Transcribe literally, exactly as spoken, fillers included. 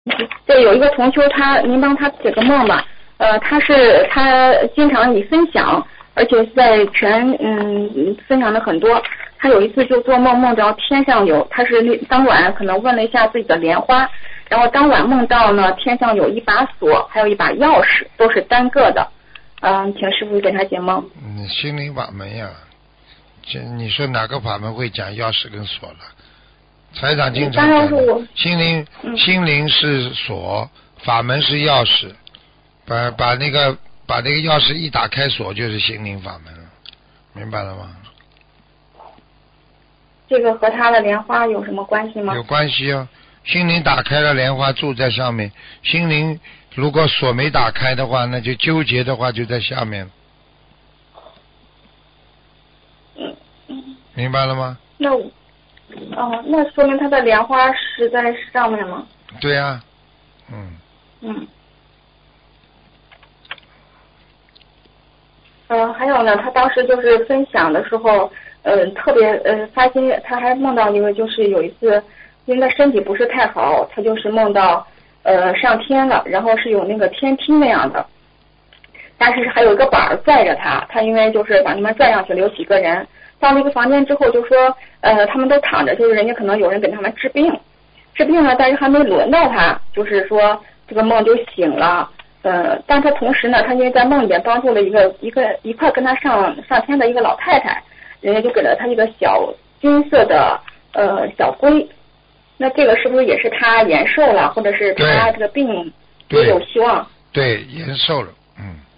对，有一个同修他，您帮他解个梦吧。呃，他是他经常以分享，而且在全嗯分享的很多。他有一次就做梦梦着天上有，他是那当晚可能问了一下自己的莲花，然后当晚梦到呢天上有一把锁，还有一把钥匙，都是单个的。嗯，请师傅给他解梦。 嗯，心灵法门呀，这你说哪个法门会讲钥匙跟锁了？财长经常讲的，心灵、嗯、心灵是锁，法门是钥匙，把把那个把那个钥匙一打开，锁就是心灵法门了，明白了吗？ 这个和他的莲花有什么关系吗？ 有关系啊，心灵打开了，莲花住在上面，心灵如果锁没打开的话，那就纠结的话就在下面。 嗯嗯。 明白了吗？ 那我。哦，那说明他的莲花是在上面吗？ 对呀、啊，嗯。 嗯。呃，还有呢，他当时就是分享的时候，呃，特别呃发现他还梦到一个，就是有一次，因为他身体不是太好，他就是梦到呃上天了，然后是有那个天梯那样的，但是还有一个板儿载着他，他因为就是把他们拽上去了，有几个人。到那个房间之后就说，呃，他们都躺着，就是人家可能有人给他们治病，治病了，但是还没轮到他，就是说这个梦就醒了，呃，但他同时呢，他因为在梦里边帮助了一个一个一块跟他上上天的一个老太太，人家就给了他一个小金色的呃小龟，那这个是不是也是他延寿了，或者是他这个病也有希望？ 对，延寿了，嗯。